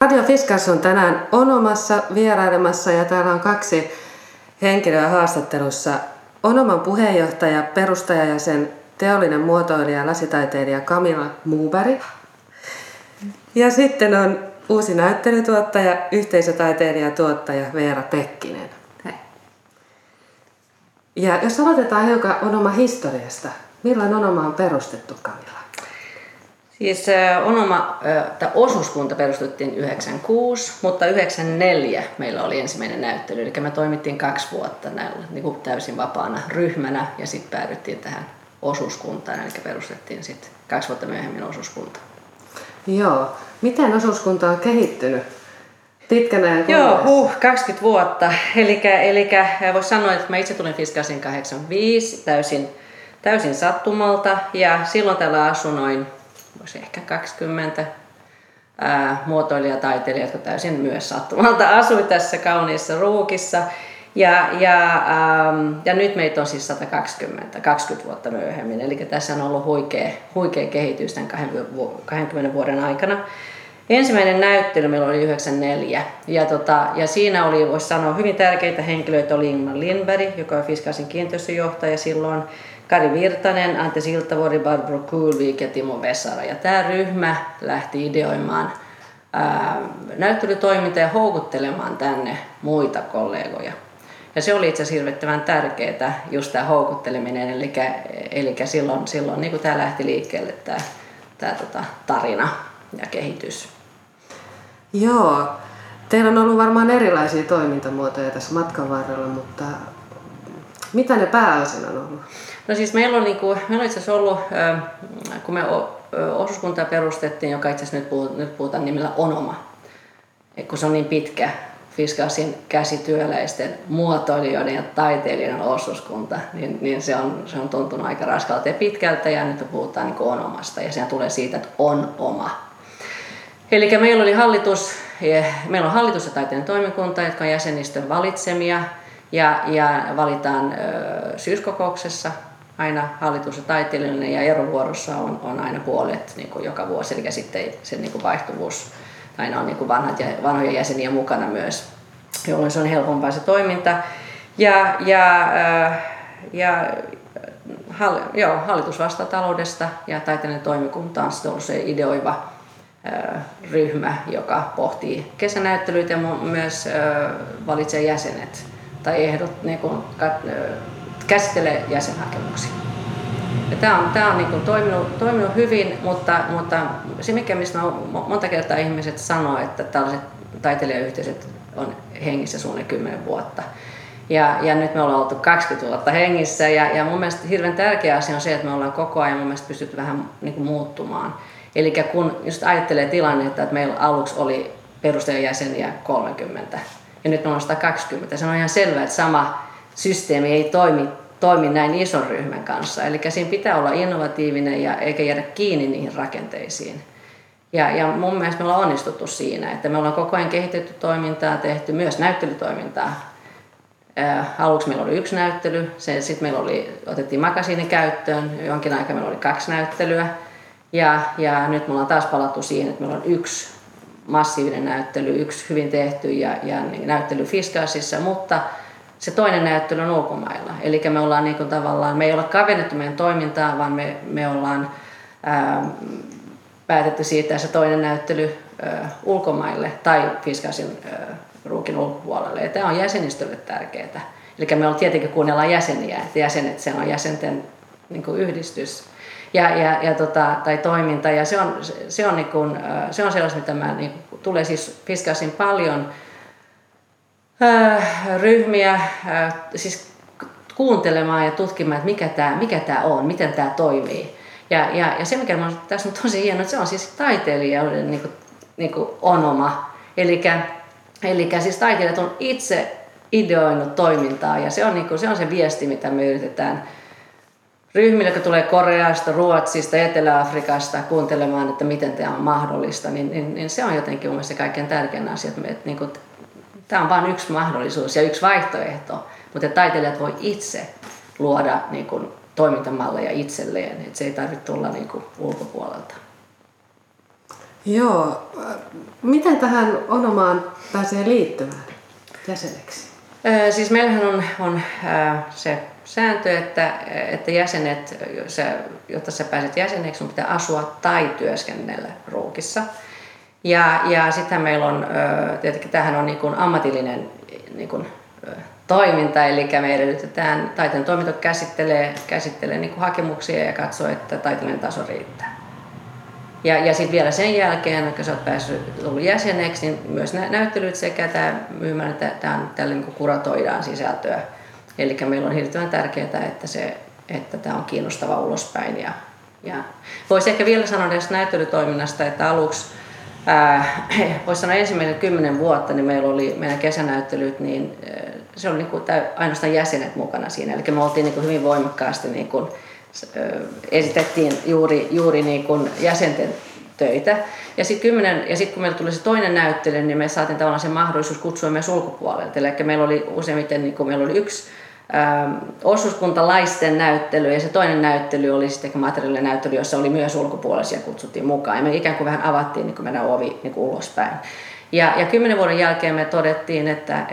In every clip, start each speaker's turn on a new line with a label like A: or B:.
A: Radio Fiskars on tänään Onomassa vierailemassa ja täällä on 2 henkilöä haastattelussa. Onoman puheenjohtaja, perustajajäsen, teollinen muotoilija ja lasitaiteilija Camilla Moberg. Ja sitten on uusi näyttelytuottaja, yhteisötaiteilija ja tuottaja Veera Pekkinen.
B: Hei.
A: Ja jos aloitetaan hiukan Onoman historiasta, milloin Onoma on perustettu, Camilla?
B: Siis osuuskunta perustettiin 96, mutta 94 meillä oli ensimmäinen näyttely. Eli me toimittiin 2 vuotta näillä, niin kuin täysin vapaana ryhmänä ja sitten päädyttiin tähän osuuskuntaan. Eli perustettiin sitten 2 vuotta myöhemmin osuuskunta.
A: Joo. Miten osuuskunta on kehittynyt pitkän ajan kuluessa?
B: Joo, 20 vuotta. Eli voisi sanoa, että mä itse tulin Fiskarsiin 85 täysin sattumalta. Ja silloin täällä asui noin voisi ehkä 20 muotoilijataiteilijat, jotka täysin myös sattumalta asui tässä kauniissa Ruukissa. Ja nyt meitä on siis 20 vuotta myöhemmin. Eli tässä on ollut huikea kehitys tämän 20 vuoden aikana. Ensimmäinen näyttely meillä oli 94 ja siinä oli, voisi sanoa, hyvin tärkeitä henkilöitä. Oli Ingmar Lindberg, joka on Fiskarsin kiinteistöjohtaja silloin, Kari Virtanen, Antti Siltavuori, Barbro Kuhlvik ja Timo Vesara. Ja tämä ryhmä lähti ideoimaan näyttelytoimintaa ja houkuttelemaan tänne muita kollegoja. Ja se oli itse asiassa hirvittävän tärkeää, just tämä houkutteleminen, eli silloin niin kuin tämä lähti liikkeelle tämä tarina ja kehitys.
A: Joo, teillä on ollut varmaan erilaisia toimintamuotoja tässä matkan varrella, mutta mitä ne pääosin on ollut?
B: No siis meillä on itse asiassa ollut, kun me osuuskuntaa perustettiin, joka itse asiassa nyt puhutaan nimellä Onoma, kun se on niin pitkä Fiskarsin käsityöläisten, muotoilijoiden ja taiteilijoiden osuuskunta, niin se on tuntunut aika raskalta ja pitkältä, ja nyt puhutaan niin kuin Onomasta, ja se tulee siitä, että on oma. Eli meillä on hallitus ja taiteellinen toimikunta, jotka on jäsenistön valitsemia, ja valitaan syyskokouksessa aina hallitus ja taiteilijoiden, ja erovuorossa on aina puolet niin kuin joka vuosi, eli sitten se niin kuin vaihtuvuus aina on niin kuin vanhoja jäseniä mukana myös, jolloin se on helpompaa se toiminta. Hallitus vastaa taloudesta ja taiteellinen toimikunta on ollut se ideoiva ryhmä, joka pohtii kesänäyttelyitä ja myös valitsee jäsenet tai ehdot, niin kuin, käsittelee jäsenhakemuksia. Tämä on niin kuin toiminut hyvin, mutta se mistä monta kertaa ihmiset sanoo, että tällaiset taiteilijayhteisöt on hengissä suunnilleen 10 vuotta. Ja nyt me ollaan oltu 20 vuotta hengissä ja mun mielestä hirveän tärkeä asia on se, että me ollaan koko ajan mun mielestä pystytty vähän niin kuin muuttumaan. Eli kun just ajattelee tilannetta, että meillä aluksi oli perustajajäseniä 30 ja nyt on 120, se on ihan selvää, että sama systeemi ei toimi näin ison ryhmän kanssa. Eli siinä pitää olla innovatiivinen eikä jäädä kiinni niihin rakenteisiin. Ja mun mielestä me ollaan onnistuttu siinä, että me ollaan koko ajan kehitetty toimintaa, tehty myös näyttelytoimintaa. Aluksi meillä oli 1 näyttely, sitten otettiin makasiini käyttöön, jonkin aikaa meillä oli 2 näyttelyä. Ja nyt me ollaan taas palattu siihen, että meillä on 1 massiivinen näyttely, 1 hyvin tehty ja näyttely Fiskarsissa, mutta se toinen näyttely on ulkomailla. Eli me ollaan niin kuin tavallaan, me ei olla kavennettu meidän toimintaa, vaan me ollaan päätetty siirtää se toinen näyttely ulkomaille tai Fiskarsin Ruukin ulkopuolelle. Ja tämä on jäsenistölle tärkeää. Eli me tietenkin kuunnellaan jäseniä, että jäsenet, se on jäsenten niin kuin yhdistys tai toiminta. Ja se on sellaista, mitä tulee siis Fiskarsin paljon ryhmiä siis kuuntelemaan ja tutkimaan, että mikä tämä on, miten tämä toimii. Ja se, mikä tässä on tosi hienoa, että se on siis taiteilijoiden niin kuin Onoma. Eli siis taiteilijat on itse ideoinut toimintaa ja se on se viesti, mitä me yritetään ryhmille, jotka tulee Koreasta, Ruotsista, Etelä-Afrikasta kuuntelemaan, että miten tämä on mahdollista, niin se on jotenkin mun mielestä kaikkein tärkein asia, että tämä on vain 1 mahdollisuus ja 1 vaihtoehto, mutta taiteilijat voi itse luoda niin kuin toimintamalleja itselleen, että se ei tarvitse tulla niin kuin ulkopuolelta.
A: Joo. Miten tähän Onomaan pääsee liittymään jäseneksi?
B: Siis meillähän on se sääntö, että jäsenet, jotta sä pääset jäseneksi, sun pitää asua tai työskennellä Ruukissa. Ja sittenhän meillä on, tietenkin tämähän on niin kuin ammatillinen niin kuin, toiminta, eli me edellytetään, taiteen toiminto käsittelee niin kuin hakemuksia ja katsoo, että taiteellinen taso riittää. Ja sitten vielä sen jälkeen, kun sä oot tullut jäseneksi, niin myös näyttelyt sekä tämä myymälä, tällä niin kuin kuratoidaan sisältöä. Eli meillä on hirveän tärkeää, että tämä on kiinnostava ulospäin. Ja voisi ehkä vielä sanoa tästä näyttelytoiminnasta, että aluksi, voisi sanoa ensimmäisen 10 vuotta, niin meillä oli meidän kesänäyttelyt, niin se oli niin kuin ainoastaan jäsenet mukana siinä. Eli me oltiin niin kuin hyvin voimakkaasti, niin kuin, esitettiin juuri niin kuin jäsenten töitä. Ja sitten kun meillä tuli se toinen näyttely, niin me saatiin tavallaan se mahdollisuus kutsua myös ulkopuolelta. Eli meillä oli useimmiten, niin kuin meillä oli yksi osuuskuntalaisten näyttely ja se toinen näyttely oli sitten materiaalinen näyttely, jossa oli myös ulkopuolisia kutsuttiin mukaan. Ja me ikään kuin vähän avattiin niin kuin meidän ovi niin kuin ulospäin. Ja 10 vuoden jälkeen me todettiin,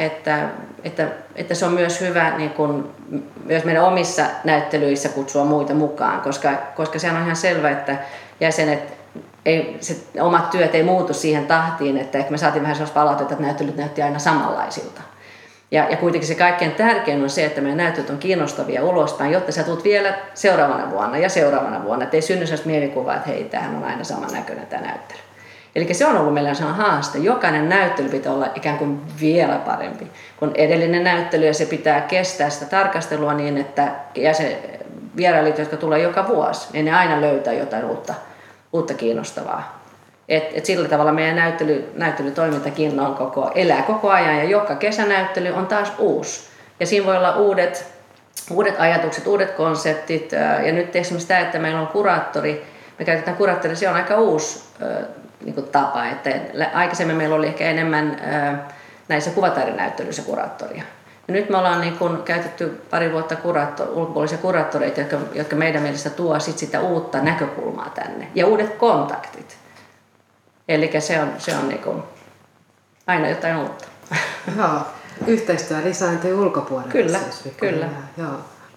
B: että se on myös hyvä niin kuin, myös meidän omissa näyttelyissä kutsua muita mukaan, koska sehän on ihan selvä, että jäsenet, omat työt ei muutu siihen tahtiin, että me saatiin vähän sellaista palautetta, että näyttelyt näytti aina samanlaisilta. Ja kuitenkin se kaikkein tärkein on se, että meidän näyttelyt on kiinnostavia ulospäin, jotta sä tulet vielä seuraavana vuonna, että ei synny sellaista mielikuvaa, että hei, tämähän on aina saman näköinen tämä näyttely. Eli se on ollut meillä sellainen haaste. Jokainen näyttely pitää olla ikään kuin vielä parempi kuin edellinen näyttely ja se pitää kestää sitä tarkastelua niin, että vierailijat, jotka tulee joka vuosi, niin ne aina löytää jotain uutta kiinnostavaa. Et sillä tavalla meidän näyttelytoimintakin elää koko ajan ja joka kesänäyttely on taas uusi. Ja siinä voi olla uudet ajatukset, uudet konseptit ja nyt esimerkiksi tämä, että meillä on kuraattori, me käytetään kuraattori, se on aika uusi niin kuin tapa, että aikaisemmin meillä oli ehkä enemmän näissä kuvataidenäyttelyissä kuraattoria. Ja nyt me ollaan niin kuin käytetty pari vuotta ulkopuolisia kuraattoreita, jotka meidän mielestä tuo sitä uutta näkökulmaa tänne ja uudet kontaktit. Eli se on niin kuin aina jotain uutta.
A: Joo, yhteistyö lisääntyy ulkopuolella.
B: Kyllä,
A: siis,
B: kyllä.
A: Joo.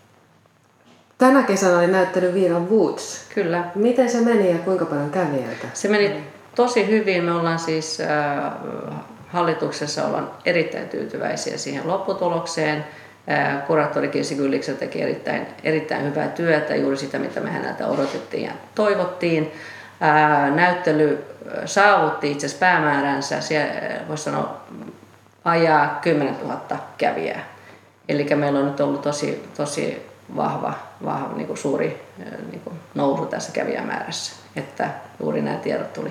A: Tänä kesänä oli näyttely Viinan Woods.
B: Kyllä.
A: Miten se meni ja kuinka paljon kävijöitä?
B: Se meni tosi hyvin. Me ollaan siis hallituksessa ollaan erittäin tyytyväisiä siihen lopputulokseen. Kuraattori Kirsi Gylliksö teki erittäin hyvää työtä, juuri sitä mitä me häneltä odotettiin ja toivottiin. Näyttely saavutti itse asiassa päämääränsä, voisi sanoa ajaa 10 000 kävijää. Eli meillä on nyt ollut tosi vahva niin kuin suuri niin kuin nousu tässä kävijämäärässä, että juuri nämä tiedot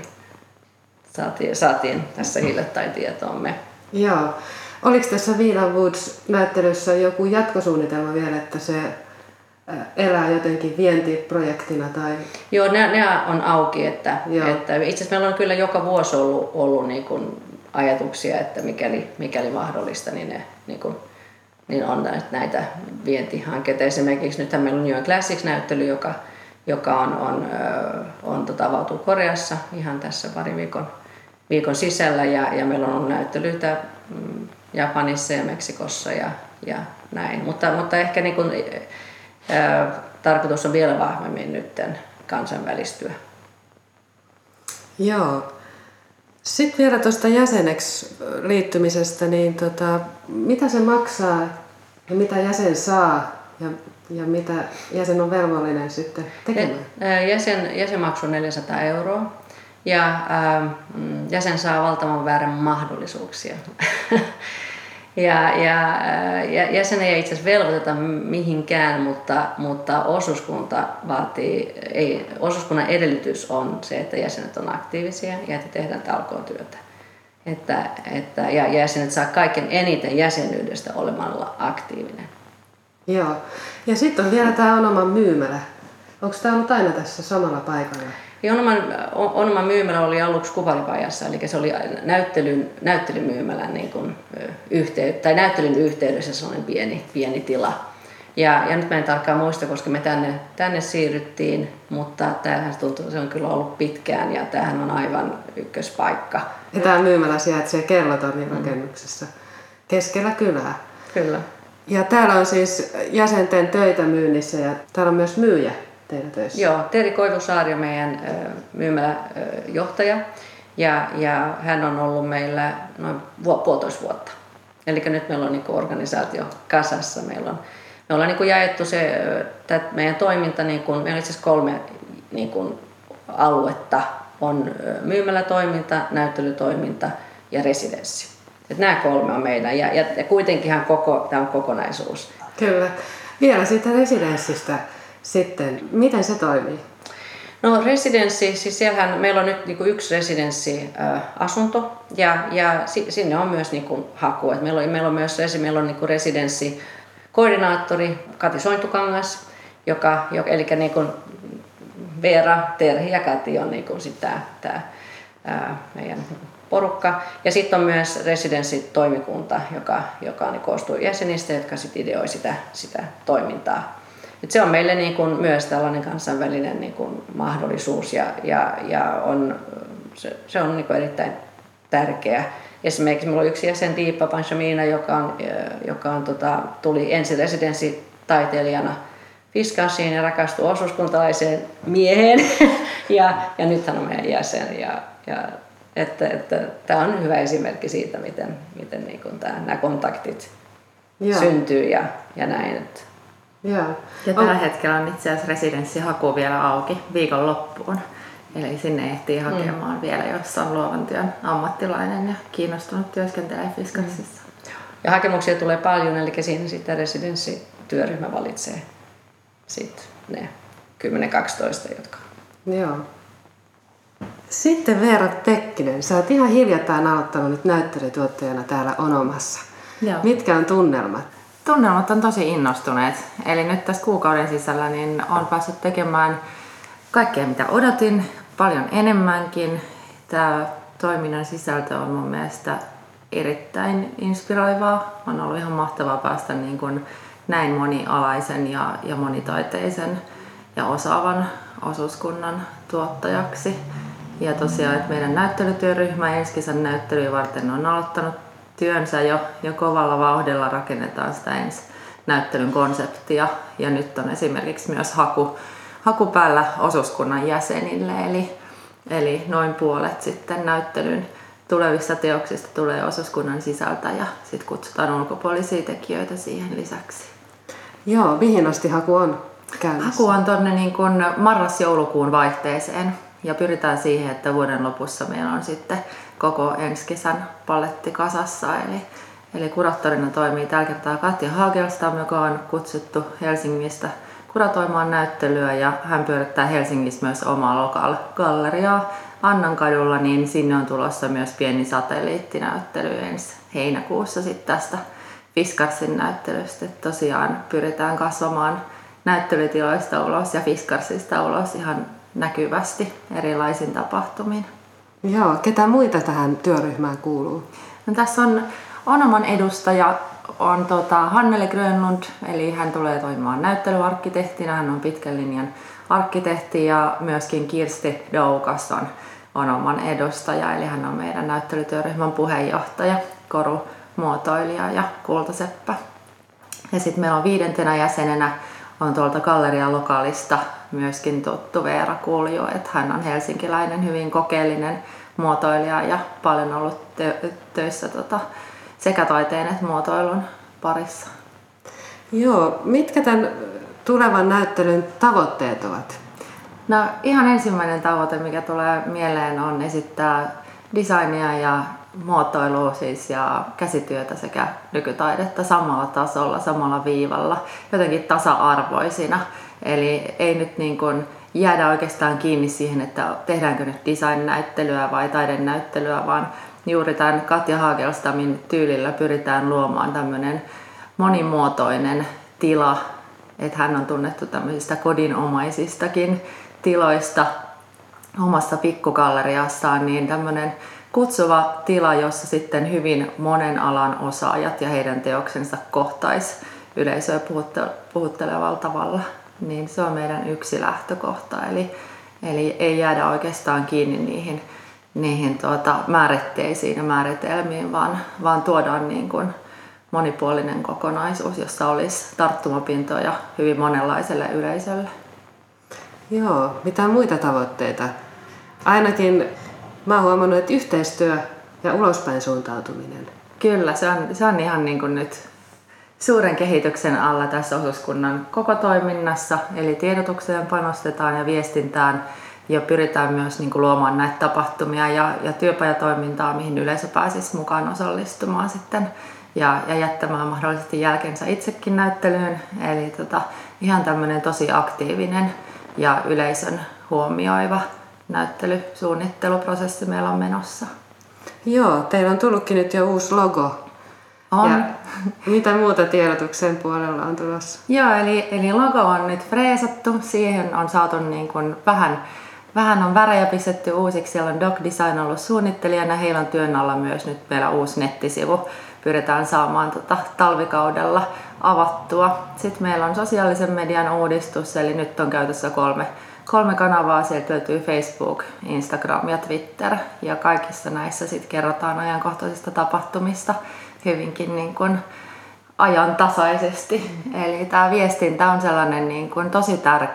B: saatiin tässä hiljattain tietoomme.
A: Joo. Oliko tässä Viinan Woods-näyttelyssä joku jatkosuunnitelma vielä, että se elää jotenkin vientiprojektina? Tai...
B: Joo, nämä on auki. Että itse asiassa meillä on kyllä joka vuosi ollut niin kuin ajatuksia, että mikäli mahdollista, niin ne niin on näitä vientihankkeita. Esimerkiksi nythän meillä on New York Classics-näyttely, joka avautuu Koreassa ihan tässä parin viikon sisällä. Ja meillä on ollut näyttelyitä Japanissa ja Meksikossa ja näin. Mutta ehkä niin kuin, tarkoitus on vielä vahvemmin nyt kansainvälistyä.
A: Joo. Sitten vielä tuosta jäseneksi liittymisestä, niin mitä se maksaa ja mitä jäsen saa ja mitä jäsen on velvollinen sitten tekemään?
B: Jäsenmaksu on 400 € ja jäsen saa valtavan väärän mahdollisuuksia. Ja jäsen ei itse asiassa velvoiteta mihinkään, mutta osuuskunnan edellytys on se, että jäsenet on aktiivisia ja että tehdään talkootyötä. Ja jäsenet saa kaiken eniten jäsenyydestä olemalla aktiivinen.
A: Joo. Ja sitten on vielä tämä Onoman myymälä. Onko tämä ollut aina tässä samalla paikalla?
B: Ja Onoman myymälä oli aluksi Kupalipajassa, eli se oli näyttelymyymälän niin kuin näyttelyn yhteydessä sellainen pieni tila. Ja nyt mä en tarkkaan muista, koska me tänne siirryttiin, mutta tämähän tuntuu, se on kyllä ollut pitkään ja tämähän on aivan ykköspaikka.
A: Ja tämä myymälä sijaitsee Kellotornin rakennuksessa keskellä kylää.
B: Kyllä.
A: Ja täällä on siis jäsenten töitä myynnissä ja täällä on myös myyjä teillä töissä.
B: Joo, Terhi Koivusaari on meidän myymäläjohtaja ja hän on ollut meillä noin 1,5 vuotta. Eli nyt meillä on niin kuin organisaatio kasassa. Me ollaan niin kuin jaettu se meidän toiminta, niin kuin, meillä on itse asiassa 3 niin kuin aluetta. On myymälätoiminta, näyttelytoiminta ja residenssi. Et nämä 3 on meidän ja kuitenkinhan tämä on kokonaisuus.
A: Kyllä. Vielä siitä residenssistä sitten. Miten se toimii?
B: No residenssi, siis siellähän meillä on nyt niin kuin 1 residenssiasunto ja sinne on myös niin kuin haku. Et meillä on myös niin kuin residenssikoordinaattori Kati Sointukangas, eli niin kuin Veera, Terhi ja Kati on niin kuin tämä meidän porukka. Ja sitten on myös residenssitoimikunta, joka niin koostuu jäsenistä, jotka sitten ideoi sitä toimintaa. Et se on meille niin kuin myös tällainen kansainvälinen niin kuin mahdollisuus ja se on niin kuin erittäin tärkeä. Esimerkiksi minulla on yksi jäsen, Deepa Panshamina, joka tuli ensin residenssitaiteilijana Fiskarsiin ja rakastui osuuskuntalaiseen mieheen ja nyt hän on meidän jäsen. Että tämä on hyvä esimerkki siitä, miten niin kuin nämä kontaktit syntyy ja näin. Että.
C: Ja tällä hetkellä on itse asiassa residenssihaku vielä auki viikonloppuun. Eli sinne ehtii hakemaan vielä, jos on luovan työn ammattilainen ja kiinnostunut työskentelee Fiskarsissa.
B: Ja hakemuksia tulee paljon, eli siinä sitten residenssityöryhmä valitsee sitten ne 10-12, jotka.
A: Joo. Sitten Veera Tekkinen, sä oot ihan hiljattain aloittanut nyt näyttelytuottajana täällä Onomassa.
C: Joo.
A: Mitkä on tunnelmat?
C: Tunnelmat on tosi innostuneet. Eli nyt tässä kuukauden sisällä niin olen päässyt tekemään kaikkea mitä odotin, paljon enemmänkin. Tämä toiminnan sisältö on mun mielestä erittäin inspiroivaa. On ollut ihan mahtavaa päästä niin kuin näin monialaisen ja monitaiteisen ja osaavan osuuskunnan tuottajaksi. Ja tosiaan, että meidän näyttelytyöryhmä ensi kesän näyttelyä varten on aloittanut työnsä jo kovalla vauhdilla, rakennetaan sitä ensi näyttelyn konseptia. Ja nyt on esimerkiksi myös haku päällä osuuskunnan jäsenille, eli noin puolet sitten näyttelyn tulevista teoksista tulee osuuskunnan sisältä ja sitten kutsutaan ulkopuolisia tekijöitä siihen lisäksi.
A: Joo, mihin asti haku on käynnissä?
C: Haku on tuonne niin kuin marras-joulukuun vaihteeseen ja pyritään siihen, että vuoden lopussa meillä on sitten koko ensi kesän paletti kasassa. Eli kuraattorina toimii tällä kertaa Katja Hagelstam, joka on kutsuttu Helsingistä kuratoimaan näyttelyä ja hän pyörittää Helsingissä myös omaa local-galleriaa Annankadulla, niin sinne on tulossa myös pieni satelliittinäyttely ensi heinäkuussa sitten tästä Fiskarsin näyttelystä. Että tosiaan pyritään kasvamaan näyttelytiloista ulos ja Fiskarsista ulos ihan näkyvästi erilaisin tapahtumiin.
A: Joo, ketä muita tähän työryhmään kuuluu?
C: No, tässä on Onoman edustaja on Hannele Grönlund, eli hän tulee toimimaan näyttelyarkkitehtinä, hän on pitkän linjan arkkitehti ja myöskin Kirsti Doukas on Onoman edustaja, eli hän on meidän näyttelytyöryhmän puheenjohtaja, korumuotoilija ja kultaseppä. Ja sitten meillä on 5. jäsenenä on tuolta Gallerian lokaalista myöskin tuttu Veera Kulju, että hän on helsinkiläinen, hyvin kokeellinen muotoilija ja paljon ollut töissä sekä taiteen että muotoilun parissa.
A: Joo, mitkä tämän tulevan näyttelyn tavoitteet ovat?
C: No ihan ensimmäinen tavoite, mikä tulee mieleen, on esittää designia ja muotoilua siis ja käsityötä sekä nykytaidetta samalla tasolla, samalla viivalla, jotenkin tasa-arvoisina. Eli ei nyt niin kuin jäädä oikeastaan kiinni siihen, että tehdäänkö nyt design-näyttelyä vai taidenäyttelyä, vaan juuri tämän Katja Hagelstamin tyylillä pyritään luomaan tämmöinen monimuotoinen tila, että hän on tunnettu tämmöisistä kodinomaisistakin tiloista omassa pikkugalleriassaan, niin tämmöinen kutsuva tila, jossa sitten hyvin monen alan osaajat ja heidän teoksensa kohtais yleisöä puhuttelevalla tavalla. Niin se on meidän yksi lähtökohta. Eli ei jäädä oikeastaan kiinni niihin määritteisiin ja määritelmiin, vaan tuodaan niin kuin monipuolinen kokonaisuus, jossa olisi tarttumapintoja hyvin monenlaiselle yleisölle.
A: Joo, mitä muita tavoitteita? Ainakin mä oon huomannut, että yhteistyö ja ulospäin suuntautuminen.
C: Kyllä, se on ihan niin kuin nyt suuren kehityksen alla tässä osuuskunnan koko toiminnassa. Eli tiedotukseen panostetaan ja viestintään ja pyritään myös niin kuin luomaan näitä tapahtumia ja työpajatoimintaa, mihin yleisö pääsisi mukaan osallistumaan sitten ja jättämään mahdollisesti jälkensä itsekin näyttelyyn. Eli ihan tämmöinen tosi aktiivinen ja yleisön huomioiva näyttelysuunnitteluprosessi meillä on menossa.
A: Joo, teillä on tullutkin nyt jo uusi logo.
C: On.
A: Ja mitä muuta tiedotuksen puolella on tulossa?
C: Joo, eli logo on nyt freesattu. Siihen on saatu niin kuin vähän on värejä pistetty uusiksi. Siellä on Doc Design ollut suunnittelijana. Heillä on työn alla myös nyt meillä uusi nettisivu. Pyritään saamaan talvikaudella avattua. Sitten meillä on sosiaalisen median uudistus, eli nyt on käytössä kolme kanavaa. Sieltä löytyy Facebook, Instagram ja Twitter. Ja kaikissa näissä sitten kerrotaan ajankohtaisista tapahtumista hyvinkin niin kuin ajantasaisesti. Eli tämä viestintä on sellainen niin kuin tosi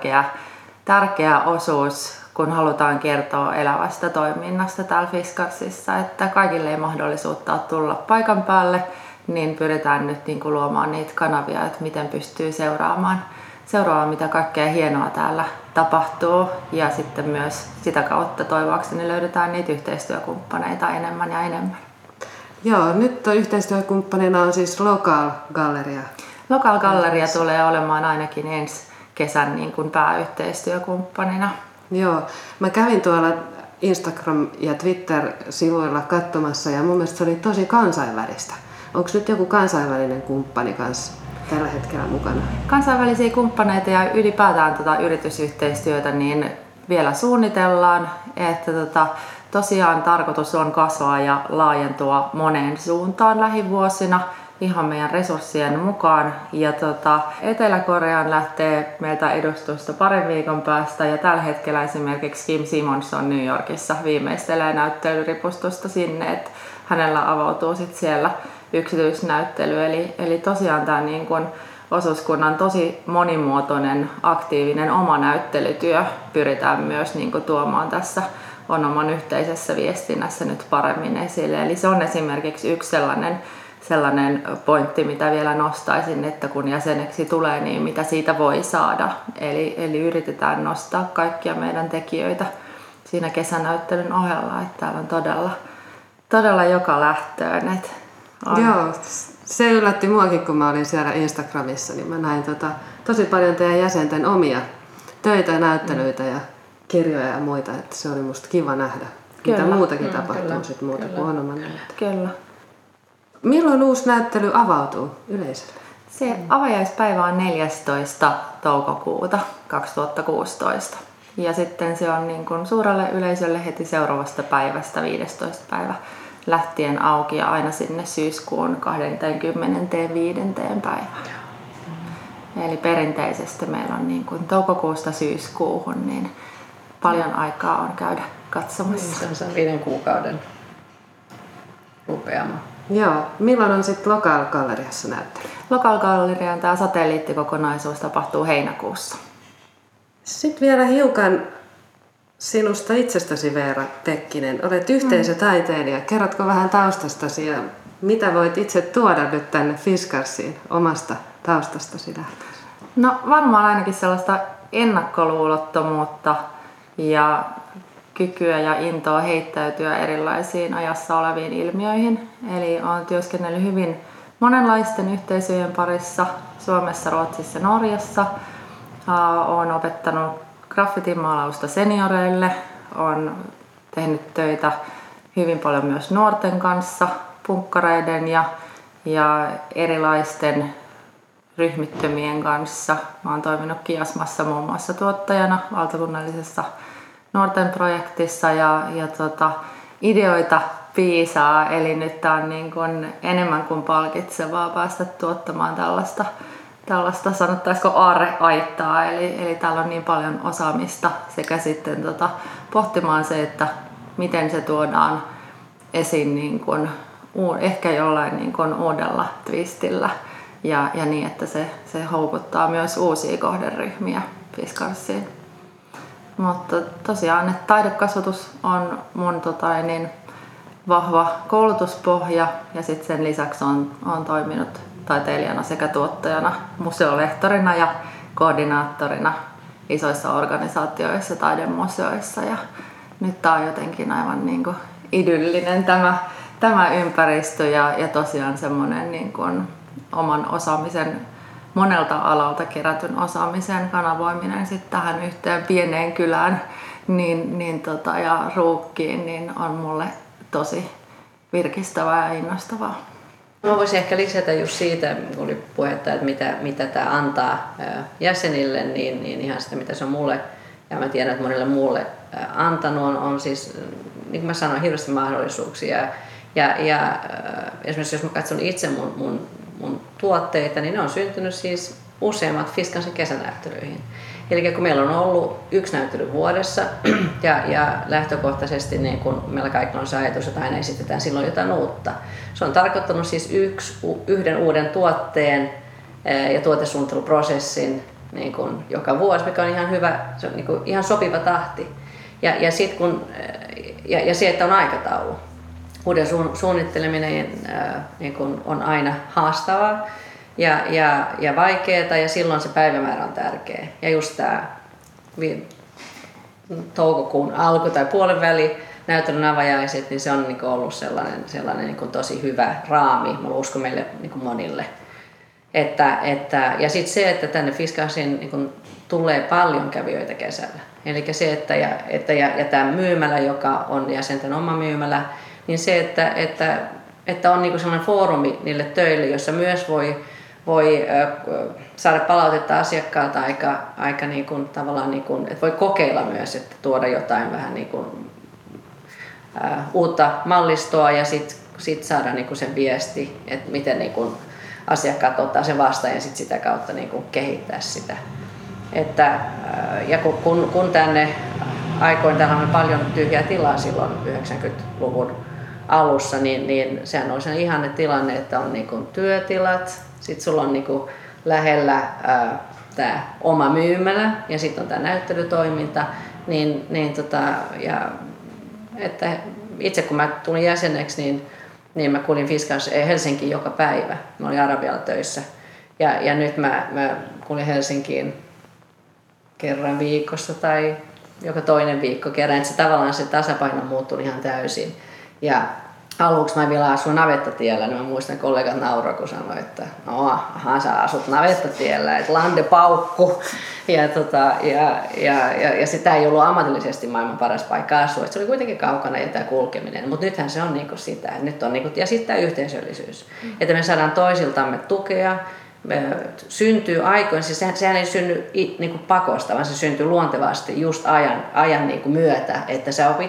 C: tärkeä osuus, kun halutaan kertoa elävästä toiminnasta täällä Fiskarsissa, että kaikille ei mahdollisuutta tulla paikan päälle, niin pyritään nyt niin kuin luomaan niitä kanavia, että miten pystyy seuraamaan mitä kaikkea hienoa täällä tapahtuu, ja sitten myös sitä kautta toivoakseni löydetään niitä yhteistyökumppaneita enemmän ja enemmän.
A: Joo, nyt yhteistyökumppanina on siis Local Galleria.
C: Local Galleria tulee olemaan ainakin ensi kesän niin kuin pääyhteistyökumppanina.
A: Joo, mä kävin tuolla Instagram- ja Twitter-sivuilla katsomassa ja mun mielestä se oli tosi kansainvälistä. Onko nyt joku kansainvälinen kumppani kanssa tällä hetkellä mukana?
C: Kansainvälisiä kumppaneita ja ylipäätään yritysyhteistyötä niin vielä suunnitellaan, että tosiaan tarkoitus on kasvaa ja laajentua moneen suuntaan lähivuosina ihan meidän resurssien mukaan. Ja Etelä-Koreaan lähtee meiltä edustusta parin viikon päästä ja tällä hetkellä esimerkiksi Kim Simons on New Yorkissa viimeistelee näyttelyripustusta sinne, että hänellä avautuu sitten siellä yksityisnäyttely. Eli tosiaan tämä niin kun osuuskunnan tosi monimuotoinen, aktiivinen oma näyttelytyö pyritään myös niin kun tuomaan tässä Onoman yhteisessä viestinnässä nyt paremmin esille. Eli se on esimerkiksi yksi sellainen pointti, mitä vielä nostaisin, että kun jäseneksi tulee, niin mitä siitä voi saada. Eli yritetään nostaa kaikkia meidän tekijöitä siinä kesänäyttelyn ohella, että täällä on todella joka lähtöön.
A: Joo, se yllätti muakin, kun mä olin siellä Instagramissa, niin mä näin tosi paljon teidän jäsenten omia töitä ja näyttelyitä ja kirjoja ja muita, että se oli musta kiva nähdä.
C: Kyllä.
A: Mitä muutakin tapahtuu sitten muuta kuin Onoman näyttely.
C: Kyllä.
A: Milloin uusi näyttely avautuu yleisölle?
C: Se avajaispäivä on 14. toukokuuta 2016. Ja sitten se on niin kuin suurelle yleisölle heti seuraavasta päivästä 15. päivä lähtien auki ja aina sinne syyskuun 25. päivään. Eli perinteisesti meillä on niin kuin toukokuusta syyskuuhun niin paljon aikaa on käydä katsomassa.
B: Se on 5 kuukauden rupeama.
A: Joo. Milloin on sitten Local Galleriassa näyttely?
C: Local Gallerian tämä satelliittikokonaisuus tapahtuu heinäkuussa.
A: Sitten vielä hiukan sinusta itsestäsi, Veera Tekkinen. Olet yhteisötaiteilija. Kerrotko vähän taustastasi ja mitä voit itse tuoda nyt tänne Fiskarsiin omasta taustastasi lähtien?
C: No varmaan ainakin sellaista ennakkoluulottomuutta ja kykyä ja intoa heittäytyä erilaisiin ajassa oleviin ilmiöihin. Eli olen työskennellyt hyvin monenlaisten yhteisöjen parissa Suomessa, Ruotsissa ja Norjassa. Olen opettanut graffitimaalausta senioreille. Olen tehnyt töitä hyvin paljon myös nuorten kanssa, punkkareiden ja erilaisten ryhmittymien kanssa. Mä oon toiminut Kiasmassa muun muassa tuottajana valtakunnallisessa nuorten projektissa ja ideoita piisaa. Eli nyt tää on niin kuin enemmän kuin palkitsevaa päästä tuottamaan tällaista, sanottaisiko aarreaittaa, eli täällä on niin paljon osaamista sekä sitten pohtimaan se, että miten se tuodaan esiin niin kuin, ehkä jollain niin kuin uudella twistillä ja niin, että se houkuttaa myös uusia kohderyhmiä Fiskarsiin. Mutta tosiaan, että taidekasvatus on mun vahva koulutuspohja ja sitten sen lisäksi on toiminut taiteilijana sekä tuottajana, museolehtorina ja koordinaattorina isoissa organisaatioissa, taidemuseoissa ja nyt tää on jotenkin aivan niin kuin idyllinen tämä ympäristö ja tosiaan semmoinen niin kuin oman osaamisen monelta alalta kerätyn osaamisen kanavoiminen sitten tähän yhteen pieneen kylään ja ruukkiin niin on mulle tosi virkistävää ja innostavaa.
B: Mä voisin ehkä lisätä just siitä, kun oli puhetta, että mitä tämä antaa jäsenille, niin ihan sitä, mitä se on mulle, ja mä tiedän, että monille muulle antanut, on siis, niin kuin mä sanoin, hirveästi mahdollisuuksia. Ja esimerkiksi jos mä katson itse mun tuotteita, niin ne on syntynyt siis useammat Fiskansin kesänäyttelyihin. Eli kun meillä on ollut yksi näyttely vuodessa ja lähtökohtaisesti niin kun meillä kaikilla on se ajatus, että aina esitetään silloin jotain uutta. Se on tarkoittanut siis yhden uuden tuotteen ja tuotesuunnitteluprosessin niin kun joka vuosi, mikä on ihan hyvä, se on niin kun ihan sopiva tahti. Ja se, että on aikataulu. Uuden suunnitteleminen niin kun on aina haastavaa ja vaikeaa ja silloin se päivämäärä on tärkeä. Ja just tämä toukokuun alku tai puolen väli näytelyn avajaiset, niin se on niin ollut sellainen niin tosi hyvä raami, mä uskon meille niin monille. Ja sitten se, että tänne Fiskarsiin niin tulee paljon kävijöitä kesällä. Eli se, että tämä myymälä, joka on jäsenten oma myymälä, niin se, että on niin sellainen foorumi niille töille, jossa myös voi saada palautetta asiakkaalta aika niin kuin, tavallaan, niin kuin, että voi kokeilla myös, että tuoda jotain vähän niin kuin, uutta mallistoa ja sit saada niin kuin sen viesti, että miten niin kuin, asiakkaat ottaa sen vastaan ja sit sitä kautta niin kuin, kehittää sitä. Ja kun tänne aikoin, täällä on paljon tyhjää tilaa silloin 90-luvun alussa, niin sehän on sen ihanne tilanne, että on niin kuin, työtilat, sitten sulla on niinku lähellä tämä oma myymälä ja sitten on tämä näyttelytoiminta. Että itse kun mä tulin jäseneksi, niin mä kuulin Helsinkiin joka päivä. Mä olin Arabialla töissä. Ja nyt mä kuulin Helsinkiin kerran viikossa tai joka toinen viikko kerran. Että tavallaan se tasapaino muuttui ihan täysin. Ja aluksi mä vielä asuin navettatiellä, niin mä muistan kollegat nauroi, kun sanoi, että sä asut navettatiellä, että lande paukku. Ja sitä ei ollut ammatillisesti maailman paras paikka asua, se oli kuitenkin kaukana ja tämä kulkeminen. Mutta nythän se on niinku sitä, nyt on niinku, ja sitten tämä yhteisöllisyys, että me saadaan toisiltamme tukea, syntyy aikoin, siis sehän ei synny niinku pakosta, vaan se syntyy luontevasti just ajan niinku myötä, että sä opit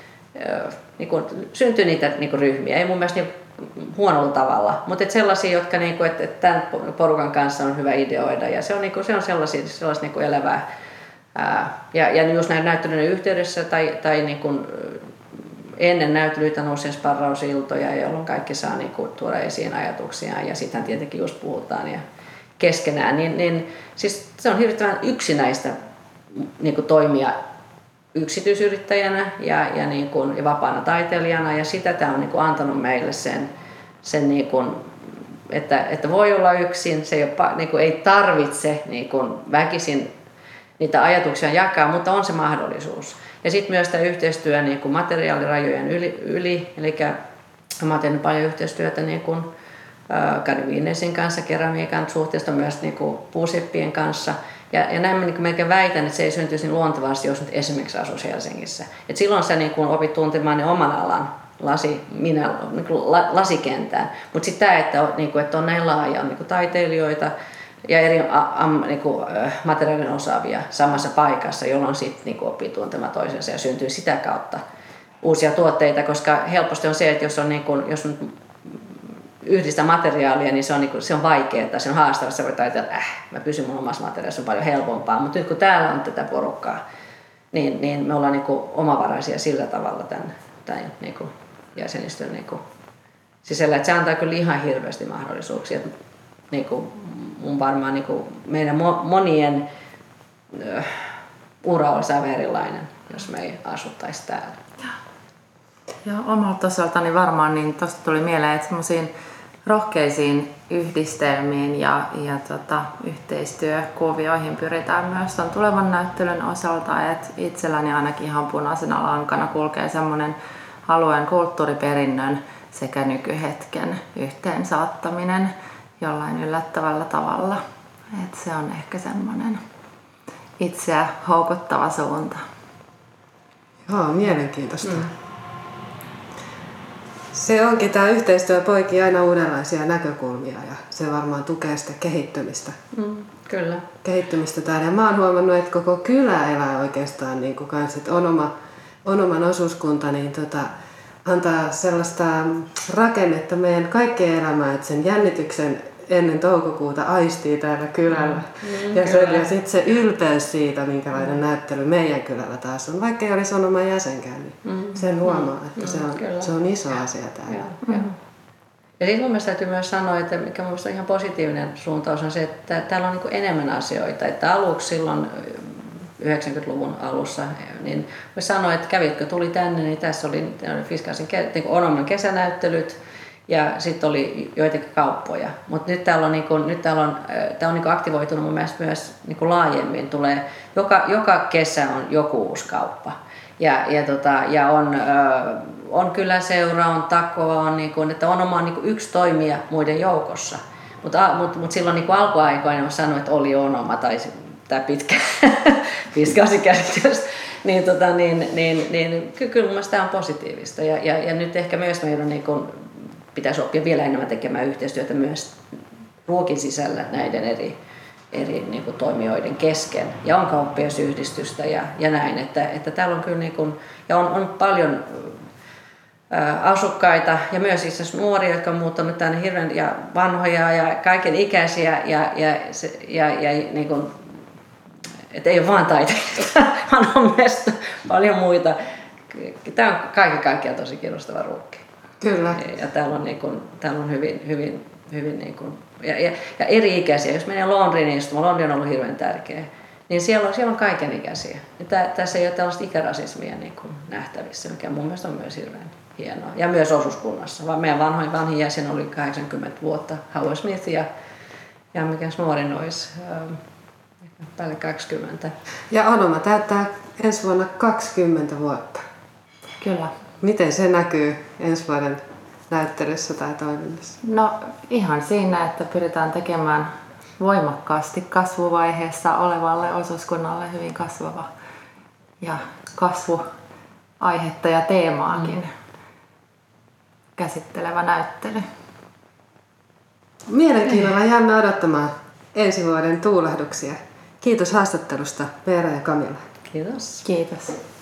B: syntyy niitä ryhmiä, ei mun mielestä huonolla tavalla, mutta sellaisia, jotka että tämän porukan kanssa on hyvä ideoida ja se on sellaista elävää. Ja just näin näyttelyiden yhteydessä tai ennen näyttelyitä on usein sparrausiltoja, jolloin kaikki saa tuoda esiin ajatuksiaan ja sitten tietenkin just puhutaan ja keskenään, niin siis se on hirvittävän yksinäistä toimia yksityisyrittäjänä ja vapaana taiteilijana ja sitä tämä on antanut meille sen että voi olla yksin, se ei tarvitse väkisin niitä ajatuksia jakaa, mutta on se mahdollisuus. Ja sitten myös tämä yhteistyö materiaalirajojen yli, eli mä oon tehnyt paljon yhteistyötä Kari Viinesin kanssa, keramiikan suhteesta myös puuseppien kanssa. Ja näin mä melkein väitän, että se ei syntyisi niin luontevasti, jos nyt esimerkiksi asuisi Helsingissä. Et silloin sä opit tuntemaan ne oman alan lasikentään. Mutta sitten tämä, että on näin laaja taiteilijoita ja eri materiaalin osaavia samassa paikassa, jolloin sitten oppii tuntemaan toisensa ja syntyy sitä kautta uusia tuotteita. Koska helposti on se, että jos on yhdistä materiaalia, niin se on vaikeaa, se on haastavaa. Sä voit ajatella, että mä pysyn mun omassa materiaalissa, on paljon helpompaa. Mutta nyt kun täällä on tätä porukkaa, niin me ollaan niin kuin omavaraisia sillä tavalla tämän niin kuin jäsenistön niin kuin sisällä. Että se antaa kyllä ihan hirveästi mahdollisuuksia. Niin kuin mun varmaan niin kuin meidän monien ura olisi aivan erilainen, jos me ei asuttaisi täällä.
C: Ja omalta osaltani varmaan, niin tuosta tuli mieleen, että semmoisiin rohkeisiin yhdistelmiin ja yhteistyökuvioihin pyritään myös ton tulevan näyttelyn osalta, että itselläni ainakin ihan punaisena lankana kulkee semmoinen alueen kulttuuriperinnön sekä nykyhetken yhteensaattaminen jollain yllättävällä tavalla. Että se on ehkä semmoinen itseä houkuttava suunta.
A: Joo, mielenkiintoista. Se onkin, tämä yhteistyö poikii aina uudenlaisia näkökulmia ja se varmaan tukee sitä kehittymistä.
B: Kyllä.
A: Kehittymistä täällä. Ja mä oon huomannut, että koko kylä elää oikeastaan niin kuin kans, että onoman osuuskunta niin antaa sellaista rakennetta meidän kaikkeen elämään, että sen jännityksen ennen toukokuuta aistii täällä kylällä. Ja sitten se ylpeys siitä, minkälainen näyttely meidän kylällä taas on. Vaikka ei olisi Onoman jäsenkään, niin sen huomaa, että se on iso asia täällä.
B: Ja sitten mun mielestä täytyy myös sanoa, että mikä mun mielestä on ihan positiivinen suuntaus on se, että täällä on niin kuin enemmän asioita. Että aluksi silloin 90-luvun alussa, niin voi sanoa, että tuli tänne, niin tässä oli Fiskaalisen niin Onoman kesänäyttelyt. Ja sitten oli joitakin kauppoja, mutta nyt täällä on aktivoitunut mun mielestä myös niin laajemmin. Tulee, joka kesä on joku uusi kauppa. Ja on kyläseura, on takoa, on niin kuin, että Onoma on niin kuin yksi toimija muiden joukossa. Mutta silloin niin kuin alkuaikoina mä sanoin, että oli Onoma tai tämä pitkä Fiskaalisen käsitys. Kyllä mun mielestä tämä on positiivista. Ja nyt ehkä myös meidän niin kuin pitäisi oppia vielä enemmän tekemään yhteistyötä myös ruokin sisällä näiden eri niin kuin toimijoiden kesken. Ja on kauppiasyhdistystä ja näin, että täällä on kyllä niin kuin, ja on paljon asukkaita ja myös itse asiassa nuoria, jotka on muuttanut tänne hirveän ja vanhoja ja kaiken ikäisiä ja niin kuin, että ei ole vaan taiteilijoita, vaan on myös paljon muita. Tämä on kaiken kaikkiaan tosi kiinnostava ruokki.
A: Kyllä.
B: Ja täällä on hyvin niin kuin, ja eri-ikäisiä. Jos menee Londriin istumaan, Londri on ollut hirveän tärkeä, niin siellä on kaikenikäisiä. Tässä ei ole tällaista ikärasismia niin kuin nähtävissä, mikä mun mielestä on myös hirveän hienoa. Ja myös osuuskunnassa. Vaan meidän vanhin jäsen oli 80 vuotta, Howard Smith, ja mikäs nuorin olisi päälle 20.
A: Ja Onoma täyttää ensi vuonna 20 vuotta.
C: Kyllä.
A: Miten se näkyy ensi vuoden näyttelyssä tai toiminnassa?
C: No ihan siinä, että pyritään tekemään voimakkaasti kasvuvaiheessa olevalle osuuskunnalle hyvin kasvava ja kasvuaihetta ja teemaakin käsittelevä näyttely.
A: Mielenkiinnolla jäämme odottamaan ensi vuoden tuulahduksia. Kiitos haastattelusta, Veera ja Camilla.
B: Kiitos.
C: Kiitos.